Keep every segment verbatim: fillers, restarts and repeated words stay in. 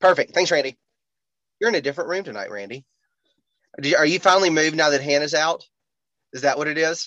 Perfect. Thanks, Randy. You're in a different room tonight, Randy. Are you finally moved now that Hannah's out? Is that what it is?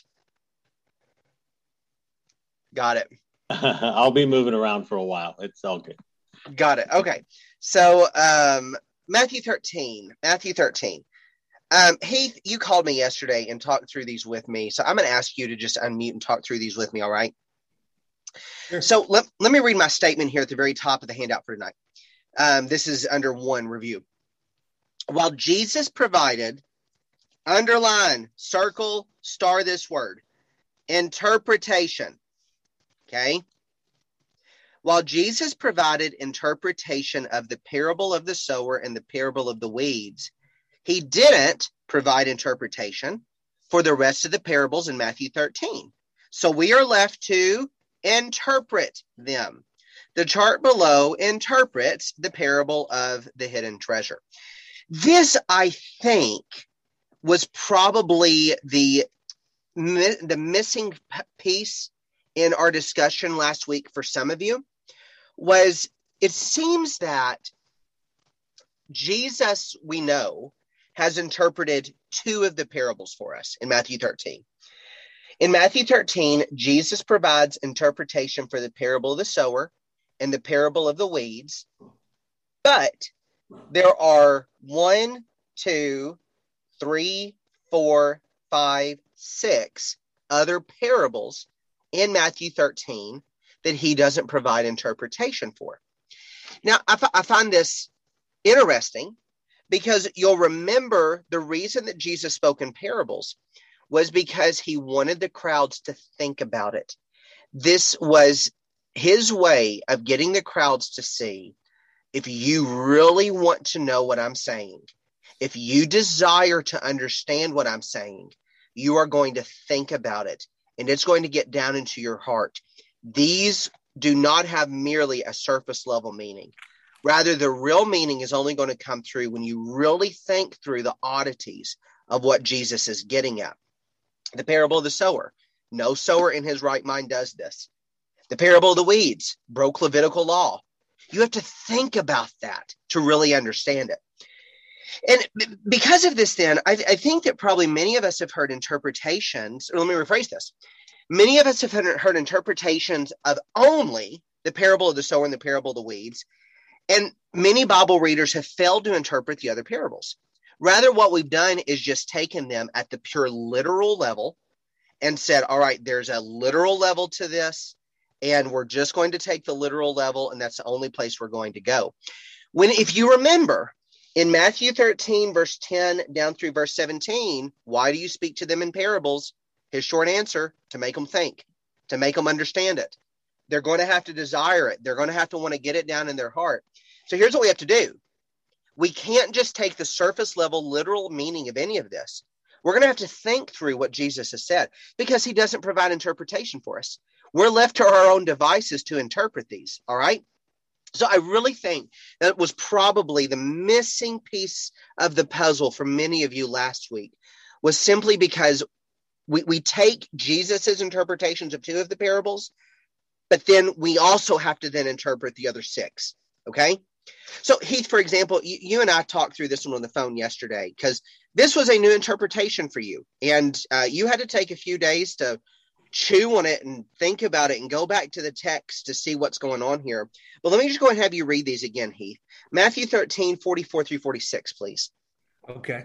Got it. I'll be moving around for a while. It's all good. Got it. Okay. So um, Matthew thirteen. Matthew thirteen. Um, Heath, you called me yesterday and talked through these with me. So I'm going to ask you to just unmute and talk through these with me, all right? Sure. So let, let me read my statement here at the very top of the handout for tonight. Um, this is under one review. While Jesus provided, underline, circle, star this word, interpretation. Okay. While Jesus provided interpretation of the parable of the sower and the parable of the weeds, he didn't provide interpretation for the rest of the parables in Matthew thirteen. So we are left to interpret them. The chart below interprets the parable of the hidden treasure. This, I think, was probably the, the missing piece in our discussion last week for some of you. Was it seems that Jesus, we know, has interpreted two of the parables for us in Matthew thirteen. In Matthew thirteen, Jesus provides interpretation for the parable of the sower and the parable of the weeds. But there are one, two, three, four, five, six other parables in Matthew thirteen that he doesn't provide interpretation for. Now, I, f- I find this interesting because you'll remember the reason that Jesus spoke in parables was because he wanted the crowds to think about it. This was his way of getting the crowds to see, if you really want to know what I'm saying, if you desire to understand what I'm saying, you are going to think about it, and it's going to get down into your heart. These do not have merely a surface level meaning. Rather, the real meaning is only going to come through when you really think through the oddities of what Jesus is getting at. The parable of the sower. No sower in his right mind does this. The parable of the weeds broke Levitical law. You have to think about that to really understand it. And because of this, then, I, I think that probably many of us have heard interpretations, or let me rephrase this. Many of us have heard interpretations of only the parable of the sower and the parable of the weeds, and many Bible readers have failed to interpret the other parables. Rather, what we've done is just taken them at the pure literal level and said, all right, there's a literal level to this, and we're just going to take the literal level, and that's the only place we're going to go. When, if you remember, in Matthew thirteen, verse ten down through verse seventeen, why do you speak to them in parables? His short answer, to make them think, to make them understand it. They're going to have to desire it. They're going to have to want to get it down in their heart. So here's what we have to do. We can't just take the surface level literal meaning of any of this. We're going to have to think through what Jesus has said because he doesn't provide interpretation for us. We're left to our own devices to interpret these, all right? So I really think that was probably the missing piece of the puzzle for many of you last week, was simply because we, we take Jesus's interpretations of two of the parables, but then we also have to then interpret the other six, okay? So Heath, for example, you, you and I talked through this one on the phone yesterday because this was a new interpretation for you, and uh, you had to take a few days to chew on it and think about it and go back to the text to see what's going on here. But let me just go ahead and have you read these again, Heath. Matthew thirteen, forty-four through forty-six, please. Okay.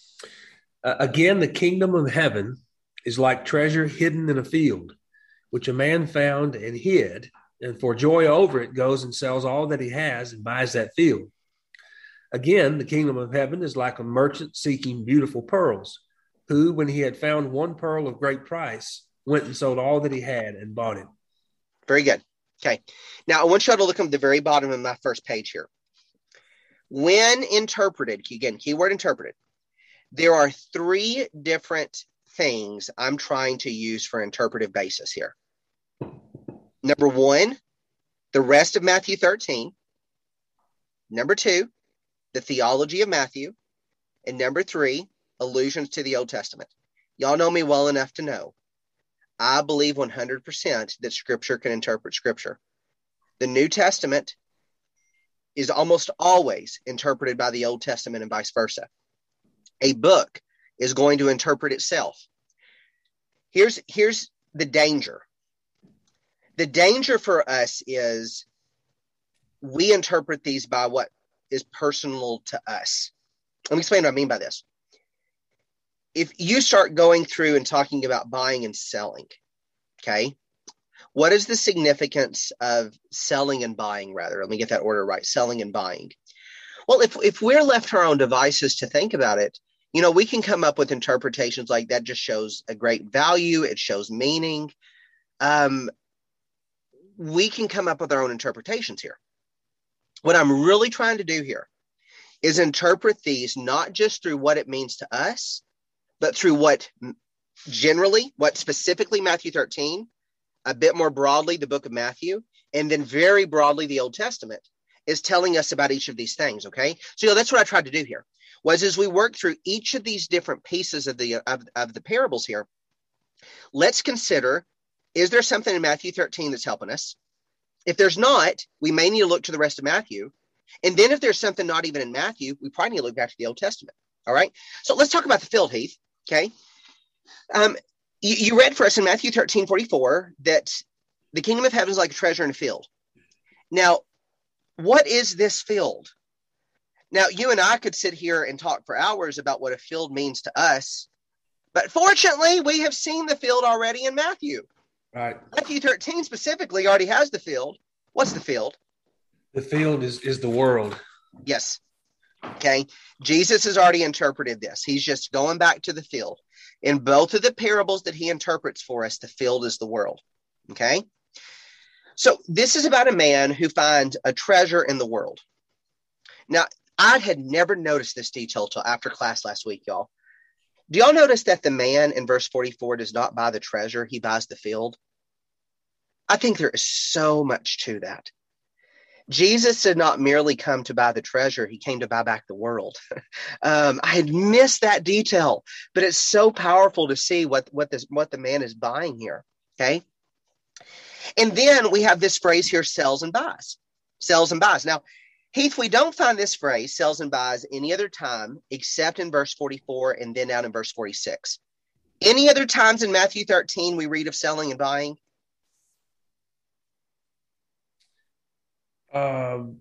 Uh, again, the kingdom of heaven is like treasure hidden in a field, which a man found and hid, and for joy over it goes and sells all that he has and buys that field. Again, the kingdom of heaven is like a merchant seeking beautiful pearls, who, when he had found one pearl of great price, went and sold all that he had and bought it. Very good. Okay. Now, I want you all to look at the very bottom of my first page here. When interpreted, again, keyword interpreted, there are three different things I'm trying to use for interpretive basis here. Number one, the rest of Matthew thirteen. Number two, the theology of Matthew. And number three, allusions to the Old Testament. Y'all know me well enough to know I believe one hundred percent that Scripture can interpret Scripture. The New Testament is almost always interpreted by the Old Testament and vice versa. A book is going to interpret itself. Here's, here's the danger. The danger for us is we interpret these by what is personal to us. Let me explain what I mean by this. If you start going through and talking about buying and selling, okay, what is the significance of selling and buying, rather? Let me get that order right, selling and buying. Well, if, if we're left to our own devices to think about it, you know, we can come up with interpretations like that just shows a great value. It shows meaning. Um, we can come up with our own interpretations here. What I'm really trying to do here is interpret these not just through what it means to us, but through what generally, what specifically Matthew thirteen, a bit more broadly the book of Matthew, and then very broadly the Old Testament is telling us about each of these things, okay? So you know, that's what I tried to do here, was as we work through each of these different pieces of the of, of the parables here, let's consider, is there something in Matthew thirteen that's helping us? If there's not, we may need to look to the rest of Matthew. And then if there's something not even in Matthew, we probably need to look back to the Old Testament, all right? So let's talk about the field, Heath, okay? Um, you, you read for us in Matthew thirteen forty-four that the kingdom of heaven is like a treasure in a field. Now, what is this field? Now, you and I could sit here and talk for hours about what a field means to us, but fortunately, we have seen the field already in Matthew. Right. Matthew thirteen specifically already has the field. What's the field? The field is, is the world. Yes. Okay. Jesus has already interpreted this. He's just going back to the field. In both of the parables that he interprets for us, the field is the world. Okay. So this is about a man who finds a treasure in the world. Now, I had never noticed this detail till after class last week, y'all. Do y'all notice that the man in verse forty-four does not buy the treasure, he buys the field? I think there is so much to that. Jesus did not merely come to buy the treasure, he came to buy back the world. um, I had missed that detail, but it's so powerful to see what, what, this, what the man is buying here, okay? And then we have this phrase here, sells and buys. Sells and buys. Now, Heath, we don't find this phrase, sells and buys, any other time except in verse forty-four and then down in verse forty-six. Any other times in Matthew thirteen we read of selling and buying? Um,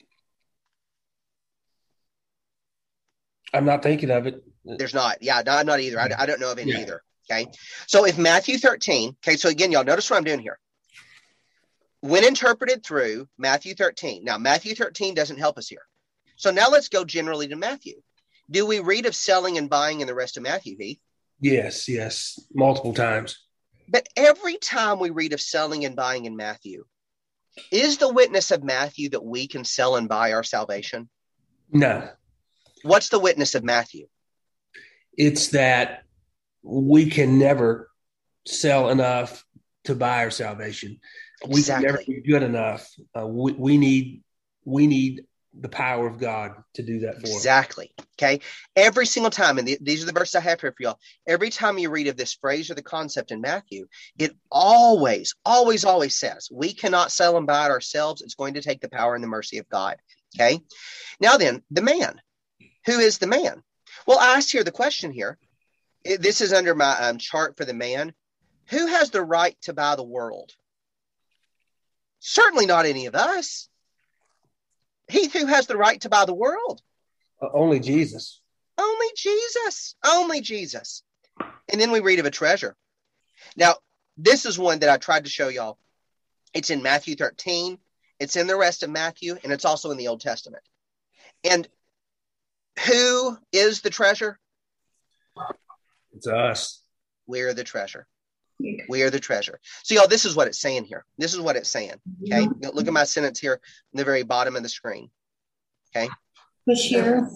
I'm not thinking of it. There's not. Yeah, no, I'm not either. I, I don't know of any Yeah. either. Okay. So if Matthew thirteen, okay, so again, y'all notice what I'm doing here. When interpreted through Matthew thirteen, now Matthew thirteen doesn't help us here. So now let's go generally to Matthew. Do we read of selling and buying in the rest of Matthew, Heath? Yes, yes, multiple times. But every time we read of selling and buying in Matthew, is the witness of Matthew that we can sell and buy our salvation? No, What's the witness of Matthew? it's that we can never sell enough to buy our salvation. We can never Exactly. be good enough. Uh, we, we need we need the power of God to do that for us. Exactly. Okay. Every single time, and the, these are the verses I have here for y'all. Every time you read of this phrase or the concept in Matthew, it always, always, always says we cannot sell and buy it ourselves. It's going to take the power and the mercy of God. Okay. Now then, the man. Who is the man? Well, I asked here the question here. It, this is under my um, chart for the man. Who has the right to buy the world? Certainly not any of us. He who has the right to buy the world. Uh, only Jesus. Only Jesus. Only Jesus. And then we read of a treasure. Now, this is one that I tried to show y'all. It's in Matthew thirteen. It's in the rest of Matthew, and it's also in the Old Testament. And who is the treasure? It's us. We're the treasure. We are the treasure. So, y'all, this is what it's saying here. This is what it's saying. Okay. Look at my sentence here in the very bottom of the screen. Okay. Push here.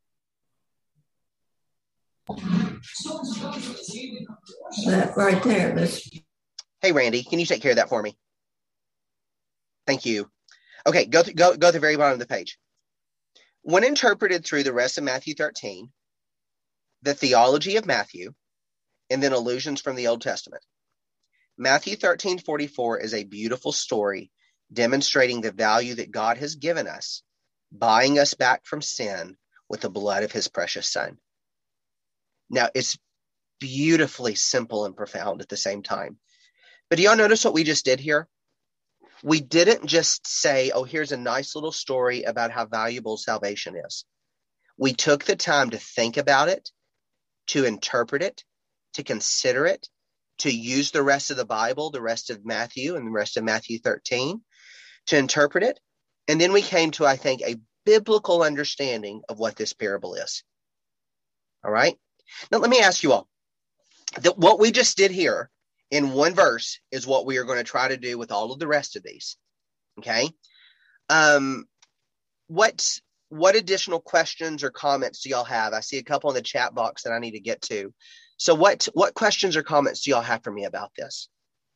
That right there. This. Hey, Randy, can you take care of that for me? Thank you. Okay. Go, th- go, go to the very bottom of the page. When interpreted through the rest of Matthew thirteen, the theology of Matthew, and then allusions from the Old Testament, Matthew thirteen forty-four is a beautiful story demonstrating the value that God has given us buying us back from sin with the blood of his precious son. Now, it's beautifully simple and profound at the same time. But do y'all notice what we just did here? We didn't just say, oh, here's a nice little story about how valuable salvation is. We took the time to think about it, to interpret it, to consider it, to use the rest of the Bible, the rest of Matthew and the rest of Matthew thirteen, to interpret it. And then we came to, I think, a biblical understanding of what this parable is. All right? Now, let me ask you all, that what we just did here in one verse is what we are going to try to do with all of the rest of these. Okay? Um, what, what additional questions or comments do y'all have? I see a couple in the chat box that I need to get to. So what, what questions or comments do y'all have for me about this?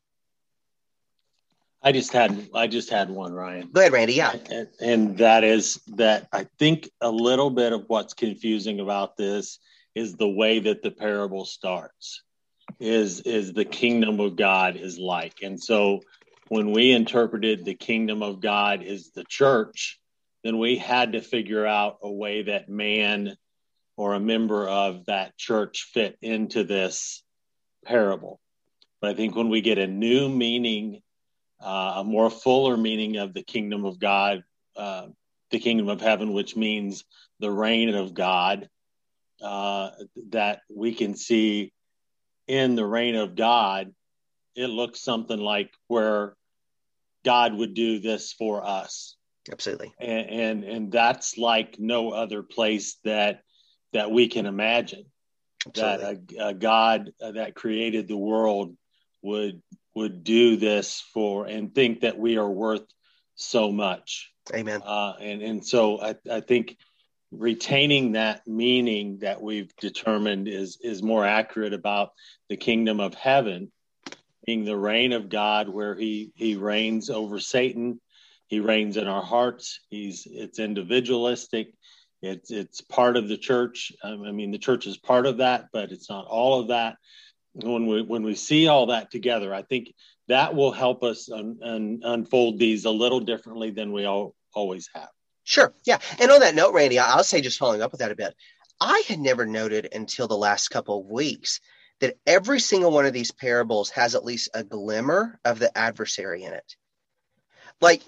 I just had I just had one, Ryan. Go ahead, Randy. Yeah. And, and that is that I think a little bit of what's confusing about this is the way that the parable starts. Is is the kingdom of God is like. And so when we interpreted the kingdom of God is the church, then we had to figure out a way that man or a member of that church fit into this parable. But I think when we get a new meaning, uh, a more fuller meaning of the kingdom of God, uh, the kingdom of heaven, which means the reign of God, uh, that we can see in the reign of God, it looks something like where God would do this for us. Absolutely. And, and, and that's like no other place that, that we can imagine. Absolutely. That a, a God that created the world would, would do this for, and think that we are worth so much. Amen. Uh, and, and so I, I think retaining that meaning that we've determined is, is more accurate about the kingdom of heaven, being the reign of God, where he, he reigns over Satan. He reigns in our hearts. He's, it's individualistic. It's, it's part of the church. I mean, the church is part of that, but it's not all of that. When we, when we see all that together, I think that will help us un, un, unfold these a little differently than we all, always have. Sure. Yeah. And on that note, Randy, I'll say, just following up with that a bit, I had never noted until the last couple of weeks that every single one of these parables has at least a glimmer of the adversary in it. Like,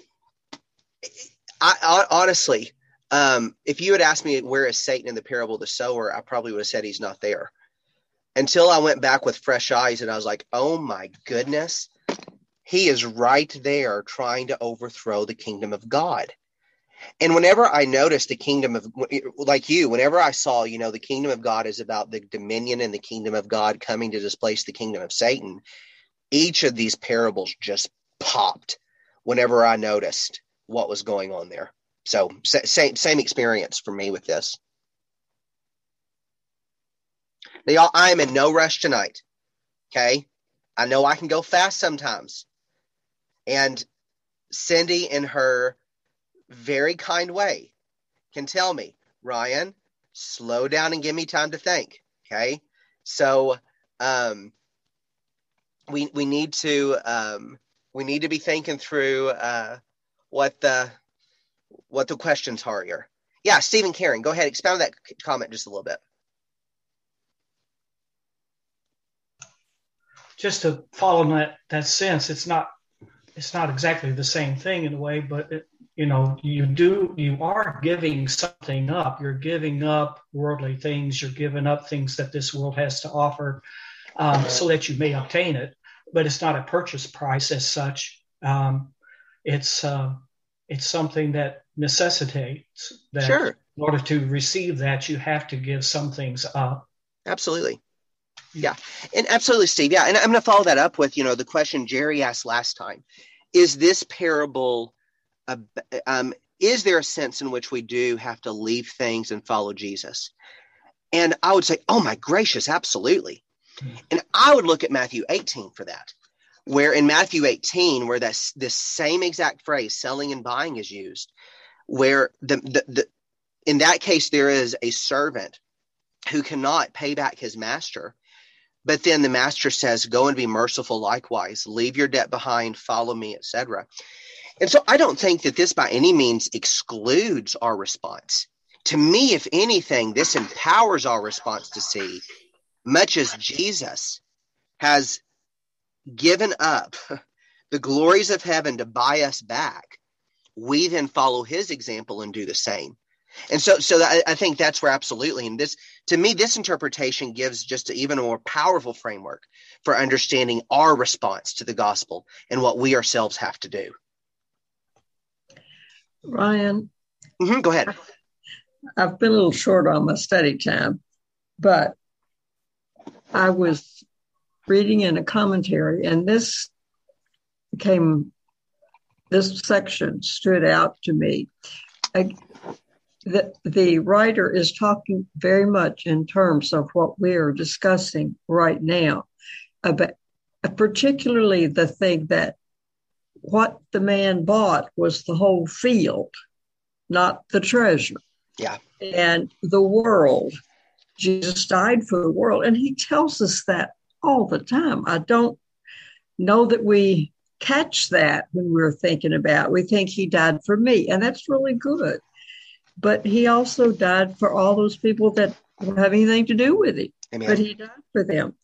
I, I honestly, um, if you had asked me where is Satan in the parable of the sower, I probably would have said he's not there. Until I went back with fresh eyes and I was like, oh my goodness, he is right there trying to overthrow the kingdom of God. And whenever I noticed the kingdom of, like you, whenever I saw, you know, the kingdom of God is about the dominion and the kingdom of God coming to displace the kingdom of Satan, each of these parables just popped whenever I noticed what was going on there. So same, same experience for me with this. Now, y'all, I am in no rush tonight. Okay. I know I can go fast sometimes. And Cindy, in her very kind way, can tell me, Ryan, slow down and give me time to think. Okay. So, um, we, we need to, um, we need to be thinking through, uh, what the, what the questions are here. Yeah. Stephen Karen, go ahead. Expound that comment just a little bit. Just to follow that, that sense, it's not, it's not exactly the same thing in a way, but it, you know, you do, you are giving something up. You're giving up worldly things. You're giving up things that this world has to offer, um, so that you may obtain it. But it's not a purchase price as such. Um, it's uh, it's something that necessitates that. Sure. In order to receive that, you have to give some things up. Absolutely. Yeah, and absolutely, Steve. Yeah, and I'm going to follow that up with, you know, the question Jerry asked last time. Is this parable, uh, um, is there a sense in which we do have to leave things and follow Jesus? And I would say, oh my gracious, absolutely. Mm-hmm. And I would look at Matthew eighteen for that, where in Matthew eighteen, where that's this same exact phrase, selling and buying, is used, where the, the, the in that case, there is a servant who cannot pay back his master. But then the master says, go and be merciful likewise, leave your debt behind, follow me, et cetera. And so I don't think that this by any means excludes our response. To me, if anything, this empowers our response to see, much as Jesus has given up the glories of heaven to buy us back, we then follow his example and do the same. And so, so I, I think that's where absolutely, and this, to me, this interpretation gives just a, even a more powerful framework for understanding our response to the gospel and what we ourselves have to do. Ryan, Mm-hmm, go ahead. I've been a little short on my study time, but I was reading in a commentary, and this came, this section stood out to me. I, the, the writer is talking very much in terms of what we are discussing right now, about particularly the thing that what the man bought was the whole field, not the treasure. Yeah. And the world. Jesus died for the world. And he tells us that all the time. I don't know that we catch that when we're thinking about it. We think he died for me, and that's really good. But he also died for all those people that don't have anything to do with him. Amen. But he died for them.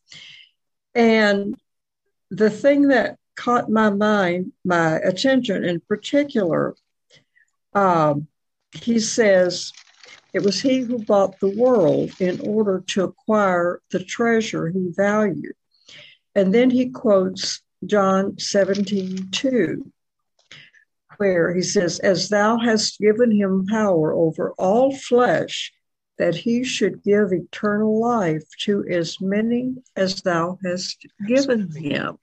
And the thing that caught my mind, my attention in particular, um, he says, it was he who bought the world in order to acquire the treasure he valued. And then he quotes John seventeen two, where he says, as thou hast given him power over all flesh, that he should give eternal life to as many as thou hast given him.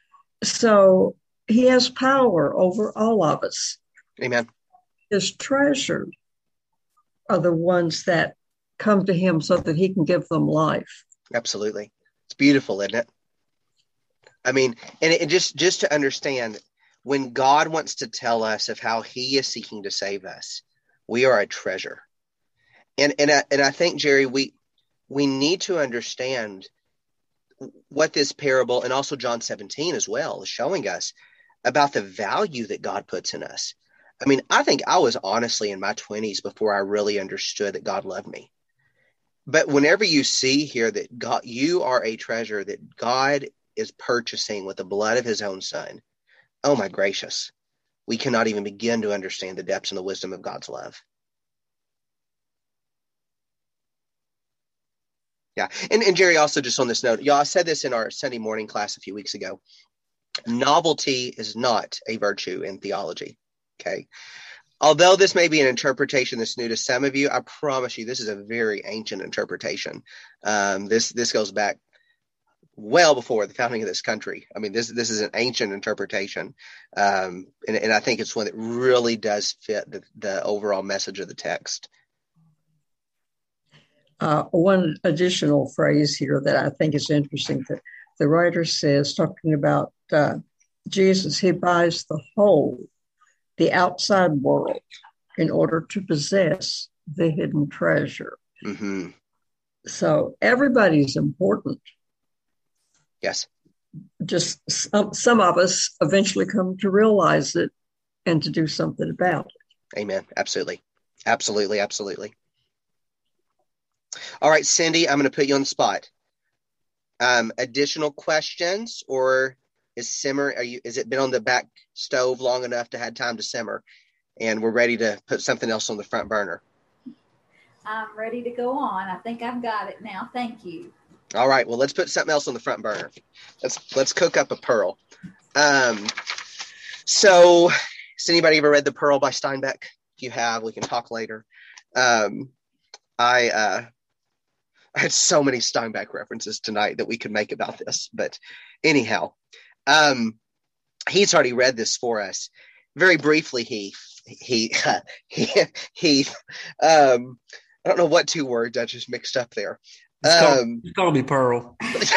So he has power over all of us. Amen. His treasures are the ones that come to him so that he can give them life. Absolutely. It's beautiful, isn't it? I mean, and it, just, just to understand, when God wants to tell us of how he is seeking to save us, we are a treasure. And and I, and I think, Jerry, we we need to understand what this parable, and also John seventeen as well, is showing us about the value that God puts in us. I mean, I think I was honestly in my twenties before I really understood that God loved me. But whenever you see here that God, you are a treasure that God is purchasing with the blood of his own son, oh my gracious, we cannot even begin to understand the depths and the wisdom of God's love. Yeah. And, and Jerry, also just on this note, y'all, I said this in our Sunday morning class a few weeks ago. Novelty is not a virtue in theology. Okay. Although this may be an interpretation that's new to some of you, I promise you this is a very ancient interpretation. Um, this this goes back well before the founding of this country. I mean, this this is an ancient interpretation. Um, and, and I think it's one that really does fit the, the overall message of the text. Uh, one additional phrase here that I think is interesting that the writer says, talking about uh, Jesus, he buys the whole, the outside world, in order to possess the hidden treasure. Mm-hmm. So everybody's important. Yes. Just some, some of us eventually come to realize it and to do something about it. Amen. Absolutely. Absolutely. Absolutely. All right, Cindy, I'm going to put you on the spot. Um, additional questions, or is simmer? Are you? Is it been on the back stove long enough to have time to simmer, and we're ready to put something else on the front burner? I'm ready to go on. I think I've got it now. Thank you. All right. Well, let's put something else on the front burner. Let's let's cook up a Pearl. Um, so, has anybody ever read The Pearl by Steinbeck? If you have, we can talk later. Um, I. Uh, I had so many Steinbeck references tonight that we could make about this, but anyhow, um, he's already read this for us. Very briefly, he, he, he, he, um, I don't know what two words I just mixed up there. Um, Just call me Pearl.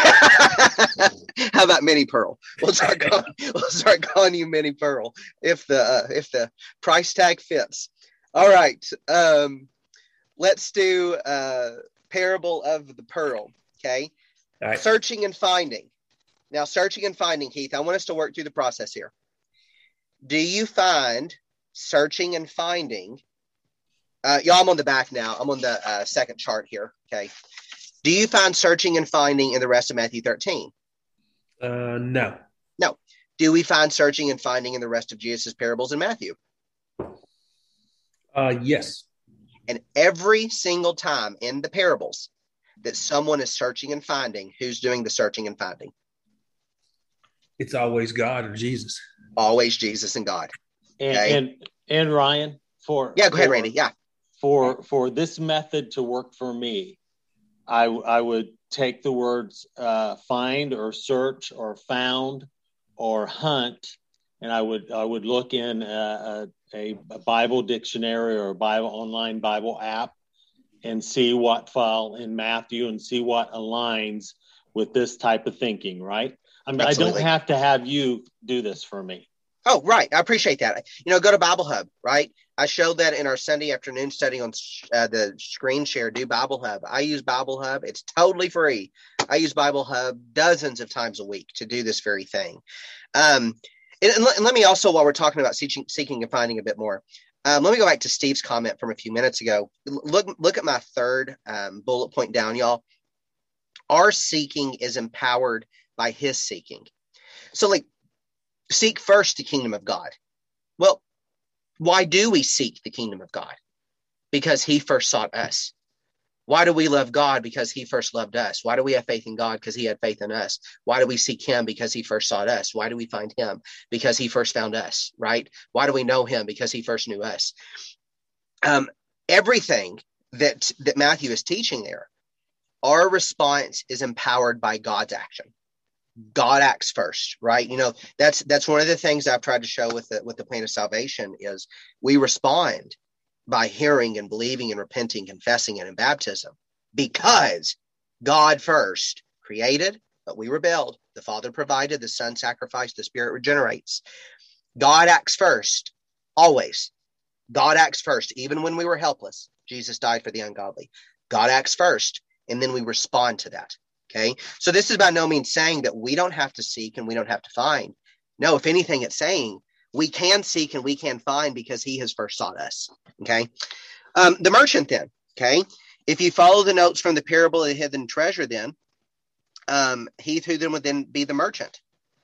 How about Mini Pearl? We'll start calling, we'll start calling you Mini Pearl if the, uh, if the price tag fits. All right. Um, let's do, uh, Parable of the Pearl. Okay. Right. Searching and finding. Now, searching and finding, Keith, I want us to work through the process here. do you find searching and finding? Uh, y'all, I'm on the back now. I'm on the uh, second chart here. Okay. Do you find searching and finding in the rest of Matthew thirteen? Uh, no. No. Do we find searching and finding in the rest of Jesus' parables in Matthew? Uh, yes. And every single time in the parables that someone is searching and finding, who's doing the searching and finding? It's always God or Jesus. Always Jesus and God. And Okay? and, and Ryan, for Yeah, go ahead, for, Randy. Yeah. For for this method to work for me, I I would take the words uh, find or search or found or hunt, and I would I would look in a, a, a Bible dictionary or a Bible online Bible app and see what file in Matthew and see what aligns with this type of thinking. Right? I mean, Absolutely. I don't have to have you do this for me. Oh, right. I appreciate that. You know, go to Bible Hub, right? I showed that in our Sunday afternoon study on uh, the screen share. Do Bible Hub. I use Bible Hub. It's totally free. I use Bible Hub dozens of times a week to do this very thing. Um, and, and, let, and let me also, while we're talking about seeking, seeking and finding a bit more, um, let me go back to Steve's comment from a few minutes ago. Look, look at my third um, bullet point down, y'all. Our seeking is empowered by his seeking. So, like, seek first the kingdom of God. Well, why do we seek the kingdom of God? Because he first sought us. Why do we love God? Because he first loved us. Why do we have faith in God? Because he had faith in us. Why do we seek him? Because he first sought us. Why do we find him? Because he first found us, right? Why do we know him? Because he first knew us. Um, everything that, that Matthew is teaching there, our response is empowered by God's action. God acts first, right? You know, that's that's one of the things I've tried to show with the with the plan of salvation is we respond by hearing and believing and repenting, confessing, and in baptism, because God first created, but we rebelled. The Father provided, the Son sacrificed, the Spirit regenerates. God acts first, always. God acts first, even when we were helpless. Jesus died for the ungodly. God acts first, and then we respond to that. Okay, so this is by no means saying that we don't have to seek and we don't have to find. No, if anything, it's saying we can seek and we can find because he has first sought us. Okay, um, the merchant then. Okay, if you follow the notes from the parable of the hidden treasure, then um, he who then would then be the merchant.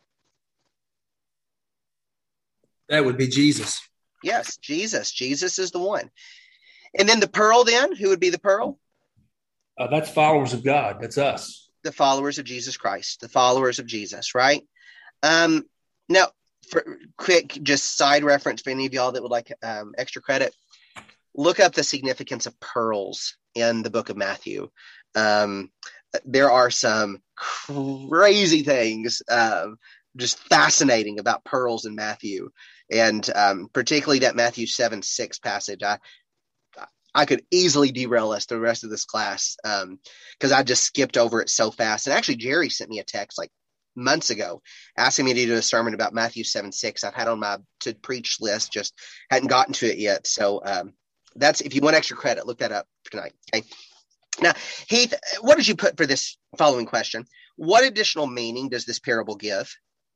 That would be Jesus. Yes, Jesus. Jesus is the one. And then the pearl then, who would be the pearl? Uh, that's followers of God. That's us. The followers of Jesus Christ, the followers of Jesus, right? Um, now, for quick, just side reference for any of y'all that would like um, extra credit, look up the significance of pearls in the book of Matthew. Um, there are some crazy things, um, just fascinating about pearls in Matthew, and um, particularly that Matthew seven six passage. I I could easily derail us the rest of this class um, because I just skipped over it so fast. And actually, Jerry sent me a text like months ago asking me to do a sermon about Matthew seven six. I've had on my to preach list, just hadn't gotten to it yet. So um, that's, if you want extra credit, look that up for tonight. Okay. Now, Heath, what did you put for this following question? What additional meaning does this parable give?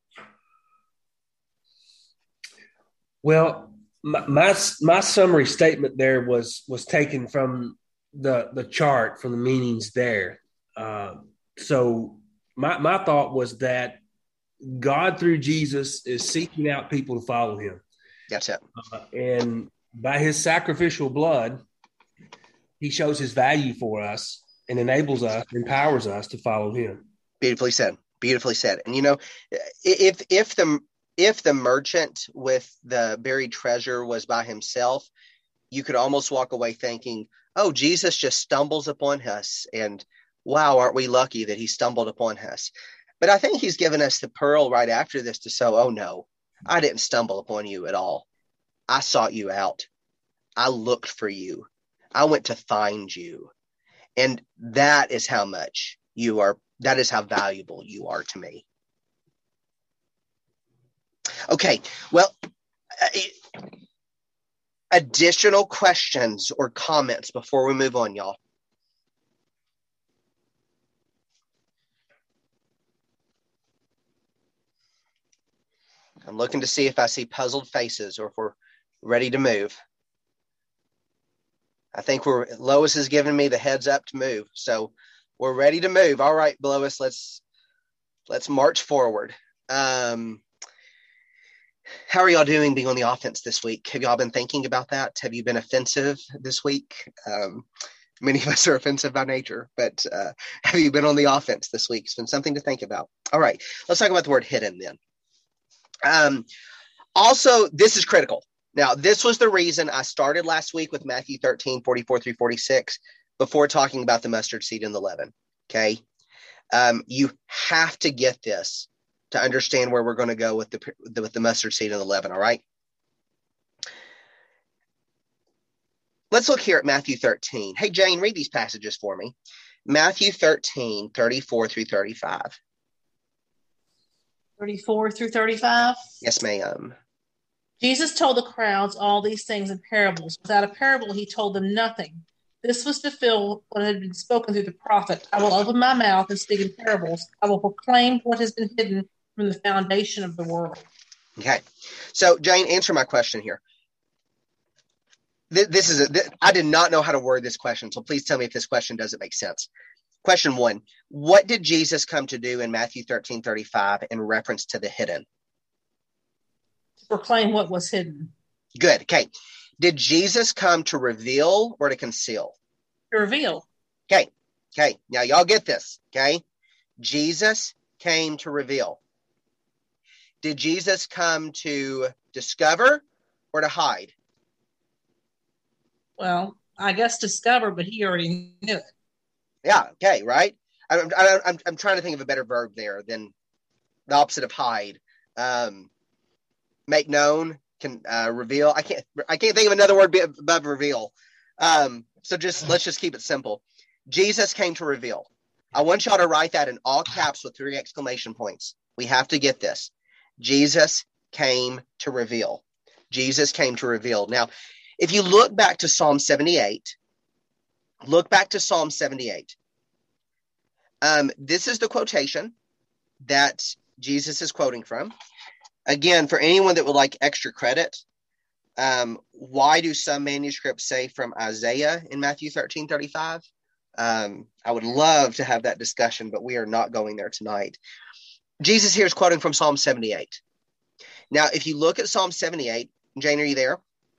Well, My, my my summary statement there was was taken from the the chart, from the meanings there. Uh, so my my thought was that God through Jesus is seeking out people to follow him. That's it. Uh, and by his sacrificial blood, he shows his value for us and enables us, empowers us to follow him. Beautifully said. Beautifully said. And you know, if if the If the merchant with the buried treasure was by himself, you could almost walk away thinking, oh, Jesus just stumbles upon us. And wow, aren't we lucky that he stumbled upon us? But I think he's given us the pearl right after this to say, oh, no, I didn't stumble upon you at all. I sought you out. I looked for you. I went to find you. And that is how much you are. That is how valuable you are to me. Okay, well, uh, additional questions or comments before we move on, y'all? I'm looking to see if I see puzzled faces or if we're ready to move. I think we're Lois has given me the heads up to move. So we're ready to move. All right, Lois, let's let's march forward. Um, how are y'all doing being on the offense this week? Have y'all been thinking about that? Have you been offensive this week? Um, many of us are offensive by nature, but uh, have you been on the offense this week? It's been something to think about. All right, let's talk about the word hidden then. Um, also, this is critical. Now, this was the reason I started last week with Matthew thirteen, forty-four through forty-six, before talking about the mustard seed and the leaven, okay? Um, you have to get this to understand where we're going to go with the, the with the mustard seed and the leaven, all right? Let's look here at Matthew thirteen. Hey, Jane, read these passages for me. Matthew thirteen, thirty-four through thirty-five. thirty-four through thirty-five? Yes, ma'am. Jesus told the crowds all these things in parables. Without a parable, he told them nothing. This was to fulfill what had been spoken through the prophet. I will open my mouth and speak in parables. I will proclaim what has been hidden from the foundation of the world. Okay. So, Jane, answer my question here. This, this is a, this, I did not know how to word this question, so please tell me if this question doesn't make sense. Question one, what did Jesus come to do in Matthew thirteen thirty-five in reference to the hidden? Proclaim what was hidden. Good. Okay. Did Jesus come to reveal or to conceal? To reveal. Okay. Okay. Now y'all get this. Okay. Jesus came to reveal. Did Jesus come to discover or to hide? Well, I guess discover, but he already knew it. Yeah. Okay. Right. I'm, I'm, I'm trying to think of a better verb there than the opposite of hide. Um, Make known, can uh, reveal. I can't. I can't think of another word above reveal. Um, so just let's just keep it simple. Jesus came to reveal. I want y'all to write that in all caps with three exclamation points. We have to get this. Jesus came to reveal. Jesus came to reveal. Now, if you look back to Psalm seventy-eight, look back to Psalm seventy-eight. Um, this is the quotation that Jesus is quoting from. Again, for anyone that would like extra credit, um, why do some manuscripts say from Isaiah in Matthew thirteen thirty-five? Um, I would love to have that discussion, but we are not going there tonight. Jesus here is quoting from Psalm seventy-eight. Now, if you look at Psalm seventy-eight, Jane, are you there?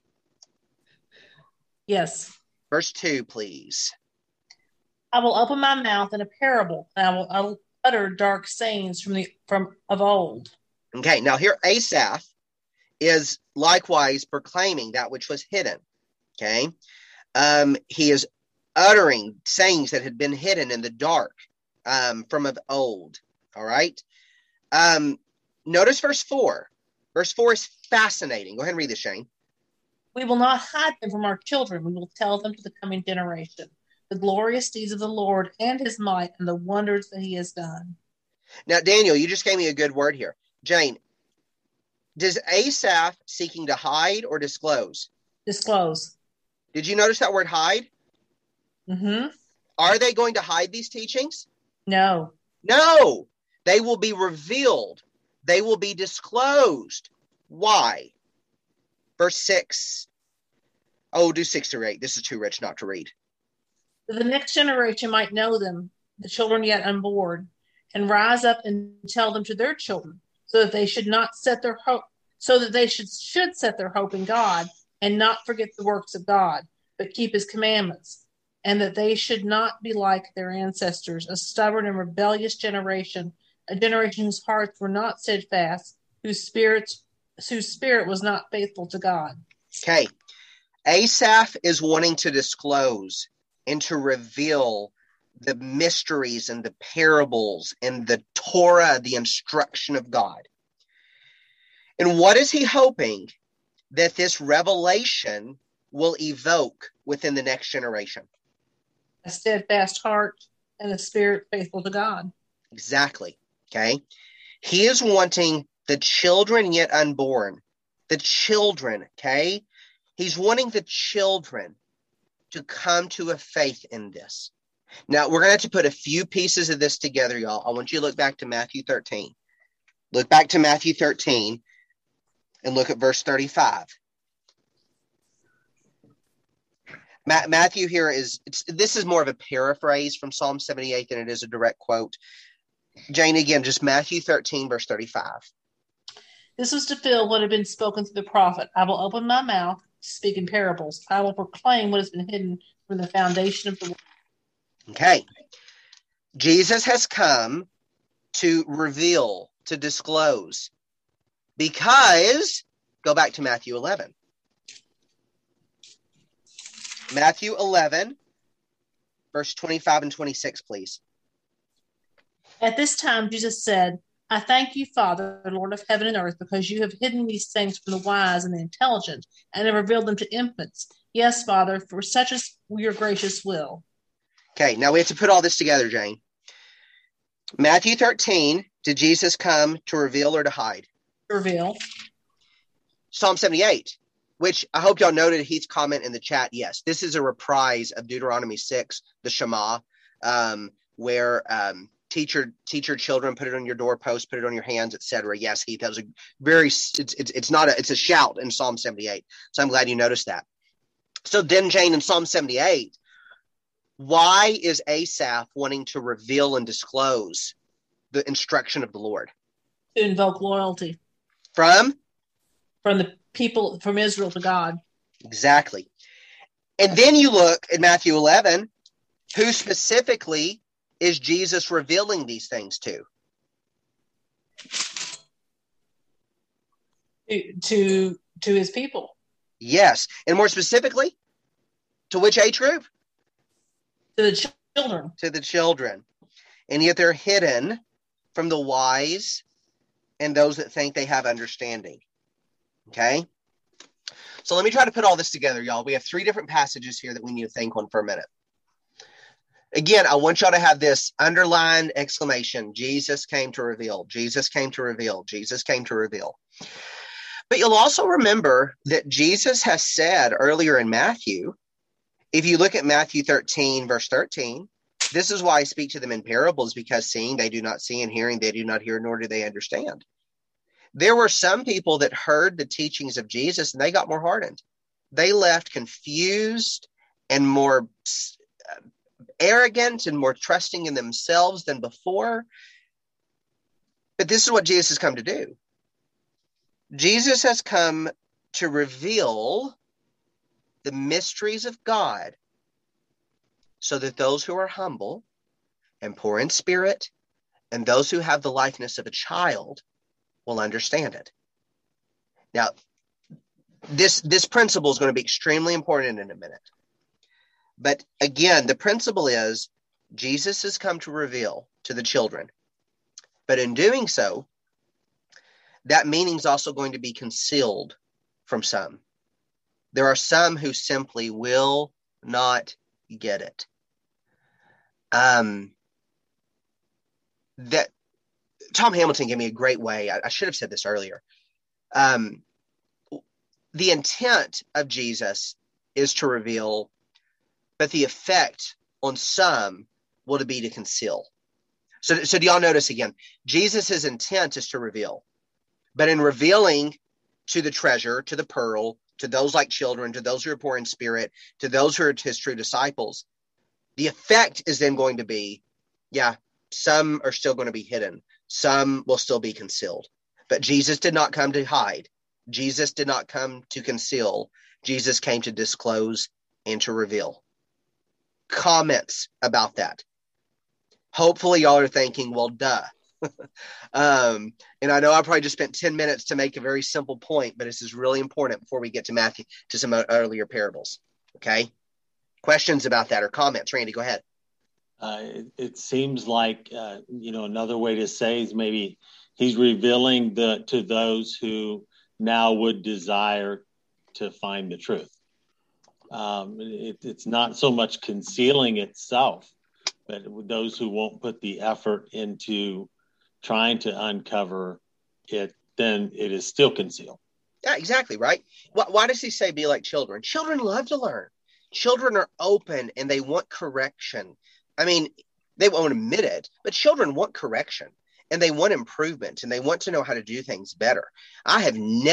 Yes. Verse two, please. I will open my mouth in a parable, and I will, I will utter dark sayings from the from of old. Okay, now here Asaph is likewise proclaiming that which was hidden. Okay, um, he is uttering sayings that had been hidden in the dark um, from of old. All right. Um, notice verse four. Verse four is fascinating. Go ahead and read this, Shane. We will not hide them from our children. We will tell them to the coming generation the glorious deeds of the Lord and his might and the wonders that he has done. Now, Daniel, you just gave me a good word here. Jane, does Asaph seeking to hide or disclose? Disclose. Did you notice that word hide? Mm-hmm. Are they going to hide these teachings? No. No. They will be revealed. They will be disclosed. Why? Verse six. Oh, do six to eight. This is too rich not to read. That the next generation might know them, the children yet unborn, and rise up and tell them to their children, so that they should not set their hope, so that they should, should set their hope in God and not forget the works of God, but keep his commandments, and that they should not be like their ancestors, a stubborn and rebellious generation, a generation whose hearts were not steadfast, whose spirits, whose spirit was not faithful to God. Okay. Asaph is wanting to disclose and to reveal the mysteries and the parables and the Torah, the instruction of God. And what is he hoping that this revelation will evoke within the next generation? A steadfast heart and a spirit faithful to God. Exactly. Okay. He is wanting the children yet unborn, the children. Okay. He's wanting the children to come to a faith in this. Now, we're going to have to put a few pieces of this together, y'all. I want you to look back to Matthew thirteen. Look back to Matthew thirteen. and look at verse thirty-five. Ma- Matthew here is, it's, this is more of a paraphrase from Psalm seventy-eight than it is a direct quote. Jane, again, just Matthew thirteen, verse thirty-five. This was to fill what had been spoken through the prophet. I will open my mouth to speak in parables. I will proclaim what has been hidden from the foundation of the world. Okay. Jesus has come to reveal, to disclose, because, go back to Matthew eleven. Matthew eleven, verse twenty-five and twenty-six, please. At this time, Jesus said, I thank you, Father, Lord of heaven and earth, because you have hidden these things from the wise and the intelligent and have revealed them to infants. Yes, Father, for such is your gracious will. Okay, now we have to put all this together, Jane. Matthew thirteen, did Jesus come to reveal or to hide? Reveal. Psalm seventy-eight, which I hope y'all noted Heath's comment in the chat. Yes, this is a reprise of Deuteronomy six, the Shema, um, where um, teacher teacher children, put it on your doorpost, put it on your hands, et cetera. Yes, Heath, that was a very, it's, it's, it's not a, it's a shout in Psalm seventy-eight. So I'm glad you noticed that. So then, Jane, in Psalm seventy-eight, why is Asaph wanting to reveal and disclose the instruction of the Lord? To invoke loyalty. From? From the people, from Israel to God. Exactly. And then you look at Matthew eleven, who specifically is Jesus revealing these things to? To, to, to his people. Yes. And more specifically, to which age group? To the children. To the children. And yet they're hidden from the wise and those that think they have understanding. Okay? So let me try to put all this together, y'all. We have three different passages here that we need to think on for a minute. Again, I want y'all to have this underlined exclamation: Jesus came to reveal. Jesus came to reveal. Jesus came to reveal. But you'll also remember that Jesus has said earlier in Matthew, if you look at Matthew thirteen, verse thirteen, this is why I speak to them in parables, because seeing they do not see, and hearing they do not hear, nor do they understand. There were some people that heard the teachings of Jesus and they got more hardened. They left confused and more arrogant and more trusting in themselves than before. But this is what Jesus has come to do. Jesus has come to reveal the mysteries of God so that those who are humble and poor in spirit and those who have the likeness of a child will understand it. Now, this, this principle is going to be extremely important in a minute. But again, the principle is Jesus has come to reveal to the children. But in doing so, that meaning is also going to be concealed from some. There are some who simply will not get it. Um, that Tom Hamilton gave me a great way. I, I should have said this earlier. Um, the intent of Jesus is to reveal, but the effect on some will be to conceal. So, so do y'all notice again? Jesus' intent is to reveal, but in revealing to the treasure, to the pearl, to those like children, to those who are poor in spirit, to those who are his true disciples, the effect is then going to be, yeah, some are still going to be hidden. Some will still be concealed. But Jesus did not come to hide. Jesus did not come to conceal. Jesus came to disclose and to reveal. Comments about that? Hopefully y'all are thinking, well, duh. um, and I know I probably just spent ten minutes to make a very simple point, but this is really important before we get to Matthew, to some earlier parables. Okay? Questions about that or comments? Randy, go ahead. Uh, it, it seems like, uh, you know, another way to say is maybe he's revealing the to those who now would desire to find the truth. Um, it, it's not so much concealing itself, but those who won't put the effort into trying to uncover it, then it is still concealed. Yeah, exactly, right? Why, why does he say be like children? Children love to learn. Children are open and they want correction. I mean, they won't admit it, but children want correction and they want improvement and they want to know how to do things better. I have never,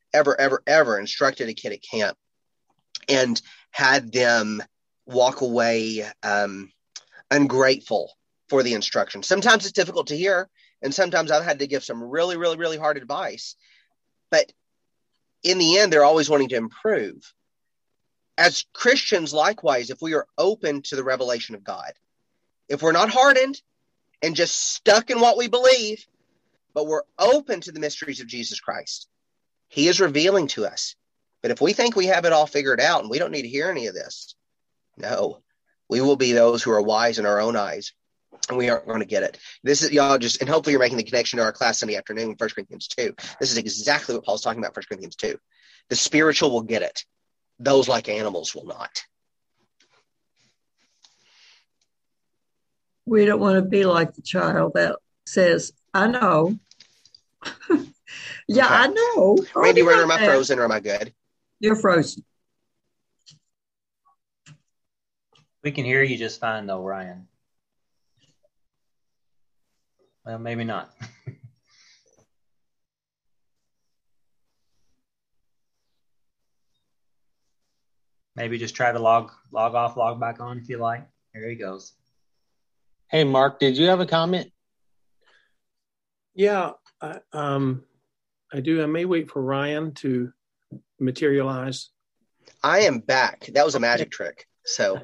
ever, ever, ever instructed a kid at camp and had them walk away um, ungrateful for the instruction. Sometimes it's difficult to hear, and sometimes I've had to give some really, really, really hard advice. But in the end, they're always wanting to improve. As Christians, likewise, if we are open to the revelation of God, if we're not hardened and just stuck in what we believe, but we're open to the mysteries of Jesus Christ, he is revealing to us. But if we think we have it all figured out and we don't need to hear any of this, no, we will be those who are wise in our own eyes, and we aren't going to get it. This is, y'all just, and hopefully you're making the connection to our class Sunday afternoon, First Corinthians two. This is exactly what Paul's talking about, First Corinthians two. The spiritual will get it. Those like animals will not. We don't want to be like the child that says, I know. yeah, Okay. I know. Randy, Oh, Renner, am I that. frozen or am I good? You're frozen. We can hear you just fine, though, Ryan. Well, maybe not. Maybe just try to log log off, log back on if you like. There he goes. Hey, Mark, did you have a comment? Yeah, I, um, I do. I may wait for Ryan to materialize. I am back. That was a magic trick. So,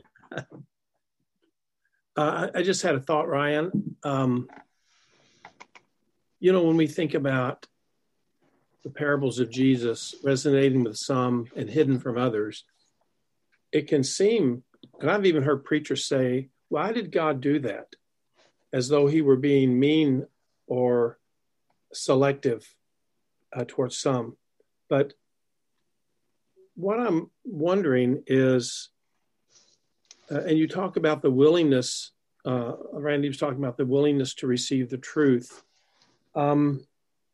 Uh, I just had a thought, Ryan. Um, you know, when we think about the parables of Jesus resonating with some and hidden from others, it can seem, and I've even heard preachers say, why did God do that? As though he were being mean or selective uh, towards some. But what I'm wondering is, uh, and you talk about the willingness, uh, Randy was talking about the willingness to receive the truth. Um,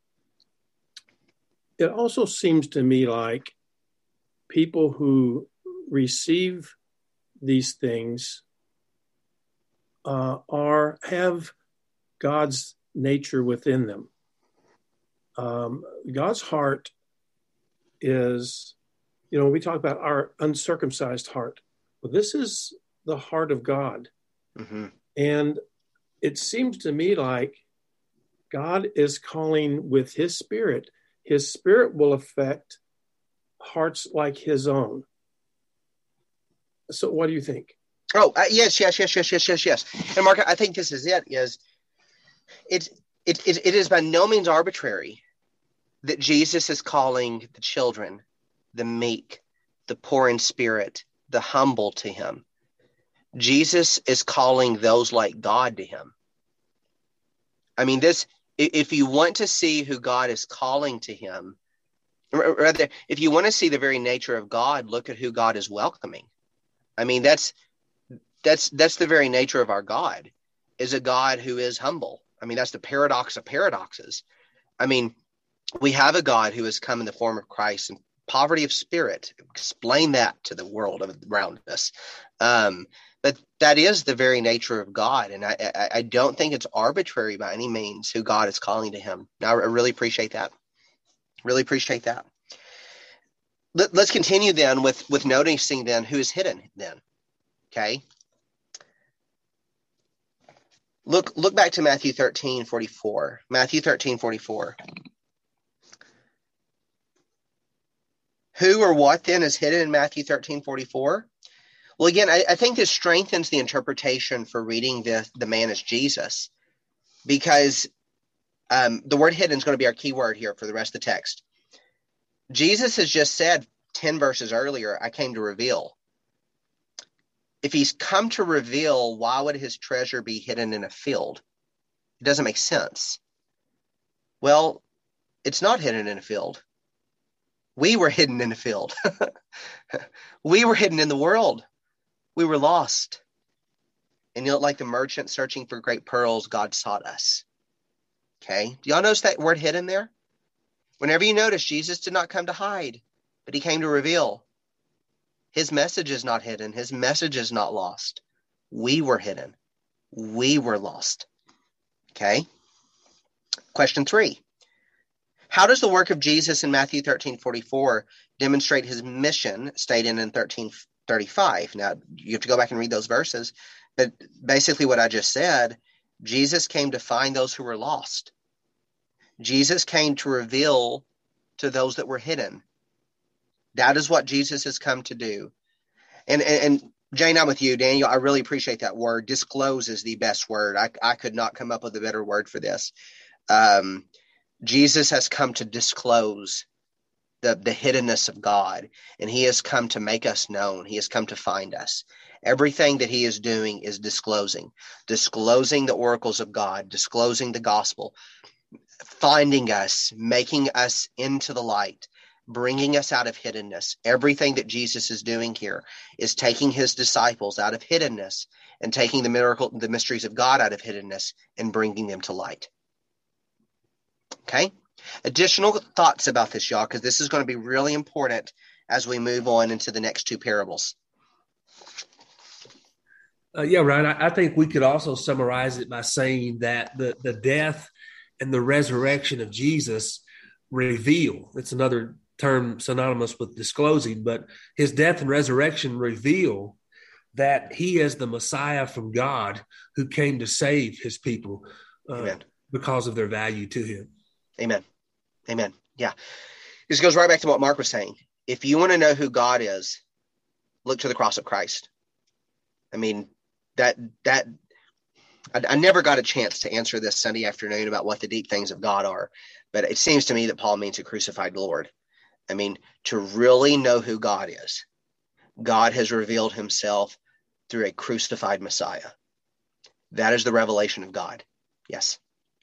it also seems to me like people who receive these things uh, are have God's nature within them. Um, God's heart is, you know, we talk about our uncircumcised heart. Well, this is the heart of God. mm-hmm. And it seems to me like God is calling with his spirit. His spirit will affect hearts like his own. So what do you think? Oh, uh, yes, yes, yes, yes, yes, yes, yes. And Mark, I think this is it, is it, it, it, it is by no means arbitrary that Jesus is calling the children, the meek, the poor in spirit, the humble to him. Jesus is calling those like God to him. I mean, this, if you want to see who God is calling to him, rather, if you want to see the very nature of God, look at who God is welcoming. I mean, that's, that's, that's the very nature of our God, is a God who is humble. I mean, that's the paradox of paradoxes. I mean, we have a God who has come in the form of Christ and poverty of spirit. Explain that to the world around us. Um, but that is the very nature of God. And I, I, I don't think it's arbitrary by any means who God is calling to him. Now, I really appreciate that. Really appreciate that. Let, let's continue then with, with noticing then who is hidden then. Okay. Look, look back to Matthew thirteen forty-four. Matthew thirteen forty-four. Who or what then is hidden in Matthew thirteen forty-four? Well, again, I, I think this strengthens the interpretation for reading the, the man as Jesus, because um, the word hidden is going to be our key word here for the rest of the text. Jesus has just said ten verses earlier, I came to reveal. If he's come to reveal, why would his treasure be hidden in a field? It doesn't make sense. Well, it's not hidden in a field. We were hidden in a field. We were hidden in the world. We were lost. And you know, like the merchant searching for great pearls, God sought us. Okay. Do y'all notice that word hidden there? Whenever you notice, Jesus did not come to hide, but he came to reveal. His message is not hidden. His message is not lost. We were hidden. We were lost. Okay. Question three. How does the work of Jesus in Matthew thirteen forty-four demonstrate his mission stated in thirteen thirty-five? Now, you have to go back and read those verses. But basically what I just said, Jesus came to find those who were lost. Jesus came to reveal to those that were hidden. That is what Jesus has come to do. And, and, and Jane, I'm with you, Daniel. I really appreciate that word. Disclose is the best word. I, I could not come up with a better word for this. Um, Jesus has come to disclose the, the hiddenness of God, and he has come to make us known. He has come to find us. Everything that he is doing is disclosing, disclosing the oracles of God, disclosing the gospel, finding us, making us into the light, bringing us out of hiddenness. Everything that Jesus is doing here is taking his disciples out of hiddenness and taking the miracle, the mysteries of God out of hiddenness and bringing them to light. Okay. Additional thoughts about this, y'all, because this is going to be really important as we move on into the next two parables. Uh, yeah, Ryan, I, I think we could also summarize it by saying that the, the death and the resurrection of Jesus reveal. It's another term synonymous with disclosing, but his death and resurrection reveal that he is the Messiah from God who came to save his people uh, because of their value to him. Amen. Amen. Yeah. This goes right back to what Mark was saying. If you want to know who God is, look to the cross of Christ. I mean, that, that, I, I never got a chance to answer this Sunday afternoon about what the deep things of God are, but it seems to me that Paul means a crucified Lord. I mean, to really know who God is, God has revealed himself through a crucified Messiah. That is the revelation of God. Yes.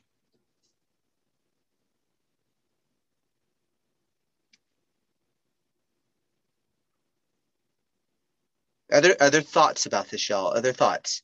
Other other thoughts about this, y'all? Other thoughts?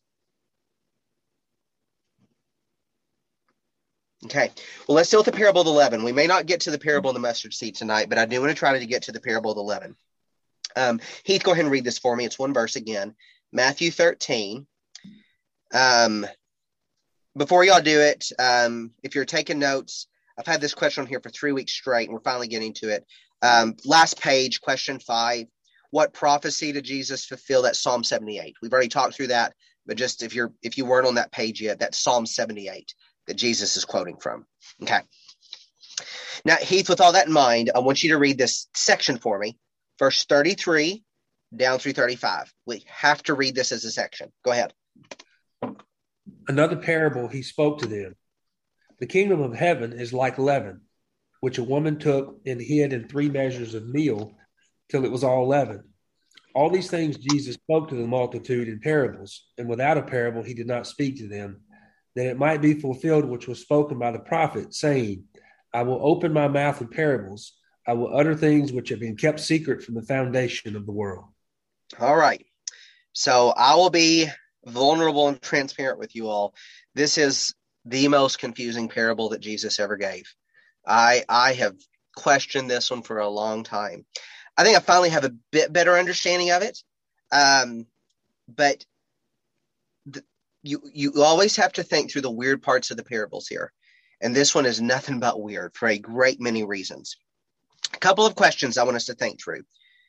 Okay. Well, let's deal with the parable of the leaven. We may not get to the parable of the mustard seed tonight, but I do want to try to get to the parable of the leaven. Um, Heath, go ahead and read this for me. It's one verse again. Matthew thirteen. Um, before y'all do it, um, if you're taking notes, I've had this question on here for three weeks straight, and we're finally getting to it. Um, last page, question five. What prophecy did Jesus fulfill? That's Psalm seventy-eight. We've already talked through that, but just if you're if you weren't on that page yet, that's Psalm seventy-eight that Jesus is quoting from. Okay. Now, Heath, with all that in mind, I want you to read this section for me, verse thirty-three down through thirty-five. We have to read this as a section. Go ahead. Another parable he spoke to them. The kingdom of heaven is like leaven, which a woman took and hid in three measures of meal till it was all leavened. All these things Jesus spoke to the multitude in parables, and without a parable he did not speak to them, that it might be fulfilled which was spoken by the prophet, saying, I will open my mouth in parables. I will utter things which have been kept secret from the foundation of the world. All right. So I will be vulnerable and transparent with you all. This is the most confusing parable that Jesus ever gave. I I have questioned this one for a long time. I think I finally have a bit better understanding of it. Um, but the, you you always have to think through the weird parts of the parables here. And this one is nothing but weird for a great many reasons. A couple of questions I want us to think through.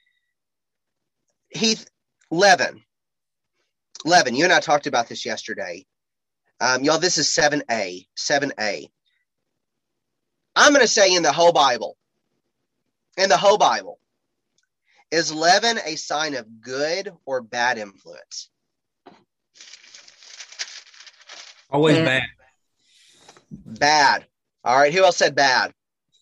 Heath, leaven. Leaven, you and I talked about this yesterday. Um, y'all, this is seven A. seven A. I'm going to say in the whole Bible, in the whole Bible, is leaven a sign of good or bad influence? Always mm. bad. Bad. All right. Who else said bad?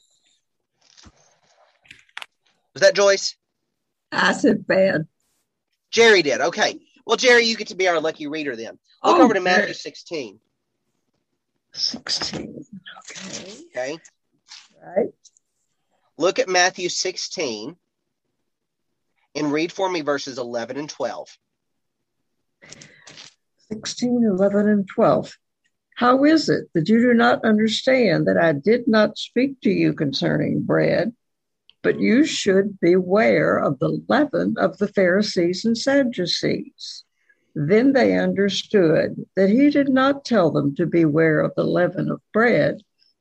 Was that Joyce? I said bad. Jerry did. Okay. Well, Jerry, you get to be our lucky reader then. Look oh, over to Matthew sixteen. sixteen. Okay. Okay. All right. Look at Matthew sixteen and read for me verses eleven and twelve. sixteen, eleven, and twelve. How is it that you do not understand that I did not speak to you concerning bread, but you should beware of the leaven of the Pharisees and Sadducees? Then they understood that he did not tell them to beware of the leaven of bread,